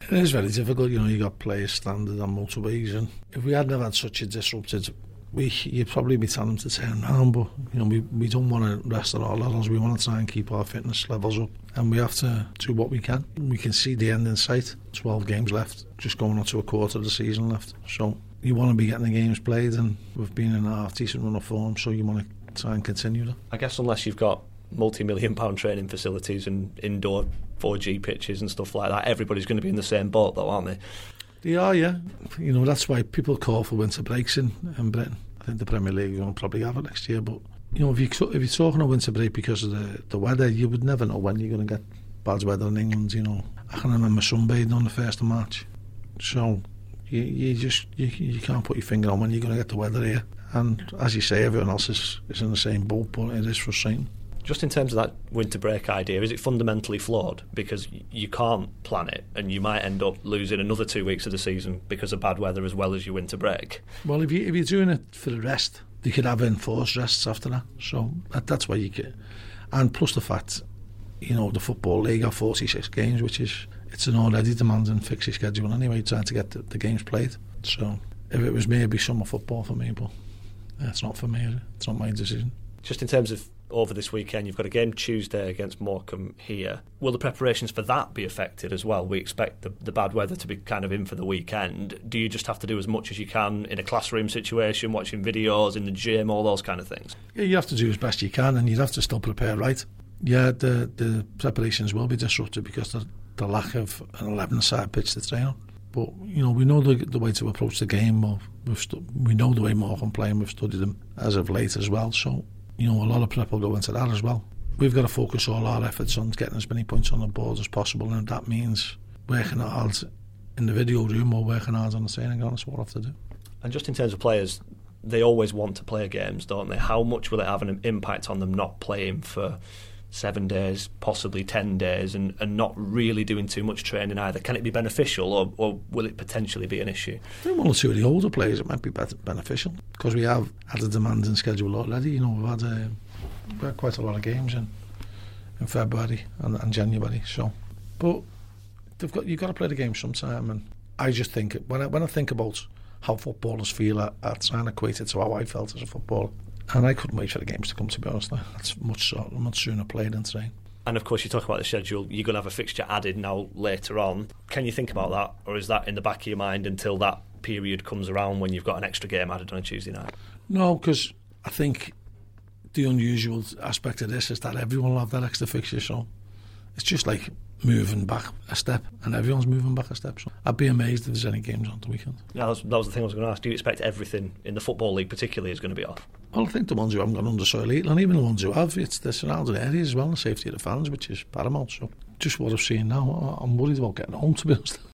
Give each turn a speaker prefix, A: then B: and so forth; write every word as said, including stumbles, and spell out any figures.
A: It is very difficult, you know, you got players standing on motorways, and if we hadn't have had such a disrupted week, you'd probably be telling them to turn around, but, you know, we, we don't want to rest at our levels. We want to try and keep our fitness levels up, and we have to do what we can. We can see the end in sight, twelve games left, just going on to a quarter of the season left, so you want to be getting the games played, and we've been in a half-decent run of form, so you want to try and continue that.
B: I guess unless you've got multi-million pound training facilities and indoor four G pitches and stuff like that, everybody's going to be in the same boat though, aren't they?
A: They are, yeah. You know, that's why people call for winter breaks in, in Britain. I think the Premier League will probably have it next year, but, you know, if, you, if you're talking a winter break because of the, the weather, you would never know when you're going to get bad weather in England, you know. I can remember sunbathing on the first of March, so you, you just you, you can't put your finger on when you're going to get the weather here. And as you say, everyone else is, is in the same boat, but it is frustrating.
B: Just in terms of that winter break idea, is it fundamentally flawed? Because you can't plan it, and you might end up losing another two weeks of the season because of bad weather as well as your winter break.
A: Well, if, you, if you're doing it for the rest, you could have enforced rests after that. So that, that's why you could. And plus the fact, you know, the Football League have forty-six games, which is, it's an already demanding fixed schedule anyway, trying to get the, the games played. So if it was me, it'd be summer football for me, but it's not for me. It's not my decision.
B: Just in terms of over this weekend, you've got a game Tuesday against Morecambe here. Will the preparations for that be affected as well? We expect the, the bad weather to be kind of in for the weekend. Do you just have to do as much as you can in a classroom situation, watching videos, in the gym, all those kind of things?
A: Yeah, you have to do as best you can, and you'd have to still prepare right. Yeah, the, the preparations will be disrupted because of the lack of an eleven-a-side pitch to train on. But, you know, we know the, the way to approach the game. We've, we've stu- we know the way Morecambe play, and we've studied them as of late as well, so you know, a lot of prep will go into that as well. We've got to focus all our efforts on getting as many points on the board as possible, and if that means working hard in the video room or working hard on the training ground, that's what we have to do.
B: And just in terms of players, they always want to play games, don't they? How much will it have an impact on them not playing for seven days, possibly ten days, and, and not really doing too much training either? Can it be beneficial, or, or will it potentially be an issue?
A: For one or two of the older players, it might be better, beneficial, because we have had a demanding schedule already. You know, we've had, uh, we've had quite a lot of games in, in February and, and January. So, but they've got you've got to play the game sometime. And I just think when I when I think about how footballers feel, I, I try and equate it to how I felt as a footballer. And I couldn't wait for the games to come, to be honest. That's much, much sooner played than trained.
B: And of course, you talk about the schedule, you're going to have a fixture added now later on. Can you think about that, or is that in the back of your mind until that period comes around when you've got an extra game added on a Tuesday night?
A: No, because I think the unusual aspect of this is that everyone will have that extra fixture, so it's just like moving back a step, and everyone's moving back a step. So I'd be amazed if there's any games on the weekend.
B: Yeah, that was, that was the thing I was going to ask. Do you expect everything in the Football League particularly is going to be off?
A: Well, I think the ones who haven't gone under soil eat, and even the ones who have, it's the surrounding areas as well, the safety of the fans, which is paramount. So just what I've seen now, I'm worried about getting home, to be honest.